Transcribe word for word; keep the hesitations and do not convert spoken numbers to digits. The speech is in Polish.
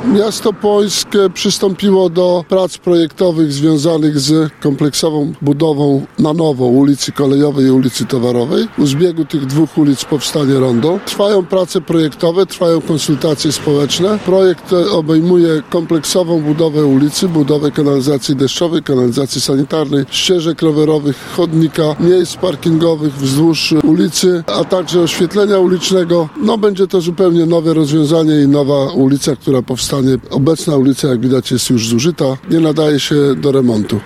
Miasto Płońsk przystąpiło do prac projektowych związanych z kompleksową budową na nowo ulicy Kolejowej i ulicy Towarowej. U zbiegu tych dwóch ulic powstanie rondo. Trwają prace projektowe, trwają konsultacje społeczne. Projekt obejmuje kompleksową budowę ulicy, budowę kanalizacji deszczowej, kanalizacji sanitarnej, ścieżek rowerowych, chodnika, miejsc parkingowych wzdłuż ulicy, a także oświetlenia ulicznego. No będzie to zupełnie nowe rozwiązanie i nowa ulica, która powstanie. Obecna ulica, jak widać, jest już zużyta, nie nadaje się do remontu.